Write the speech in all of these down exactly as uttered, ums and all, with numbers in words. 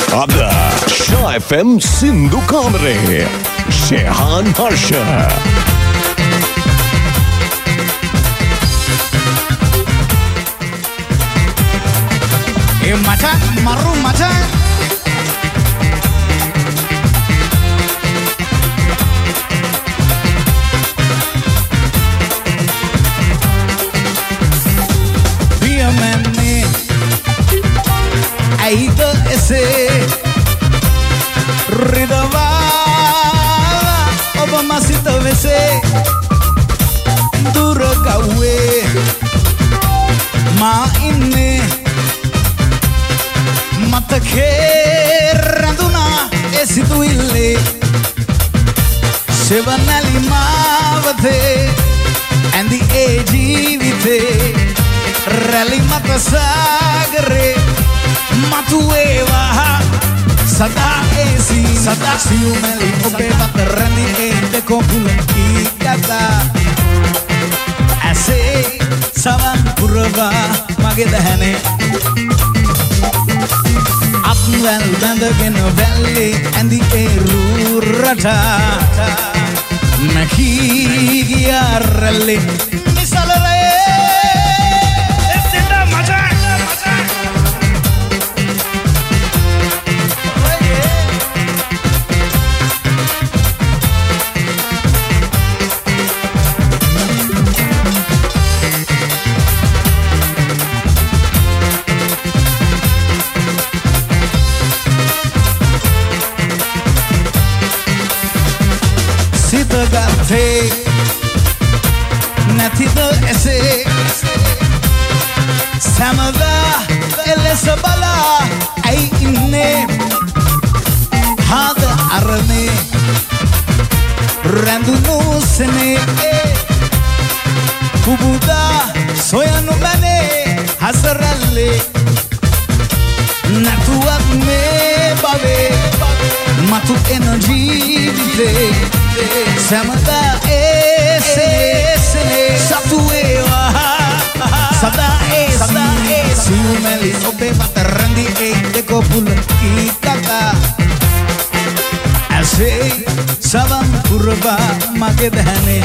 අද ෂා F M සින්දු කාමරේ ෂෙහාන් හර්ෂ ඒ මචං මරු මචං පියමන්නේ ඇයිද එසේ රිදවා ඔබ මසිත වෙසේ දුර ගව්වේ මා ඉන්නේ මතකේ රැඳුනා ඒ සිතුවිල්ලේ සෙවනැලි මාවතේ ඇඳි ඒ ජීවිතේ රැලි මත සාගරේ මතුවේවා සදා ඒසි සදා සියුමැලි ඔබේ මත රැඳි ඒ දෙකොපුල කීකතා ඇසේ සවන් පුරවා මගේ දැහැනේ අප්වැල් බැඳගෙන වැල්ලේ ඇඳි ඒ රූ රටා නැකී ගියා රැල්ලේ නිසලරේ ගත්තේ නැතිද එසේ සැමදා එලෙස බලා ඇයි ඉන්නේ හාද අරනේ රැඳුණු සනේ පුබුදා සොයනු බැනේ හසරල්ලේ නැතුවත් මේ බවේ මතු එන ජීවිතේ සැමදා ඒසේ සතුවේවා සදා ඒ සියුමැලි ඔබේ මත රැඳි ඒ දෙකොපුල කීකතා ඇසේ සවන් පුරවා මගේ දැහැනේ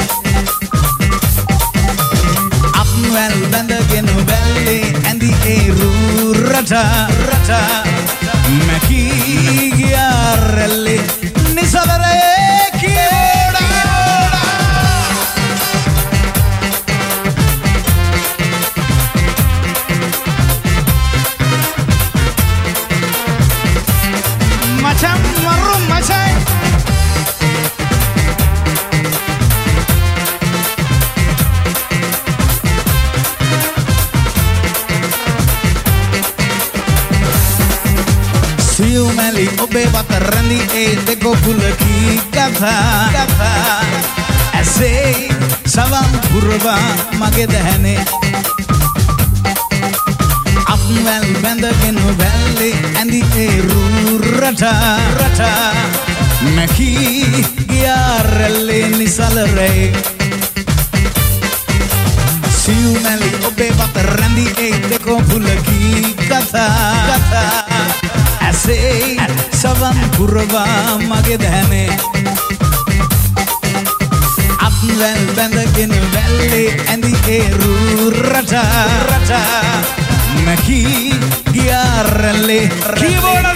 අප්වැල් බැඳගෙන වැල්ලේ ඇඳි ඒ රූ රටා මැකී ගියා රැල්ලේ නිසලරේ Macam marum macam සියුමැලි ඔබේ මත රැඳි ඒ දෙකොපුල කීකතා ඇසේ සවන් පුරවා මගේ දැහැනේ අප්වැල් බැඳගෙන වැල්ලේ ඇඳි ඒ රූ රටා නැකී ගියා රැල්ලේ නිසලරේ සියුමැලි ඔබේ මත රැඳි ඒ දෙකොපුල කීකතා ඇසේ සවන් පුරවා මගේ දැහැනේ අප්වැල් බැඳගෙන වැල්ලේ ඇඳි ඒ රූ රටා නැකී ගියා රැල්ලේ කීබෝඩ්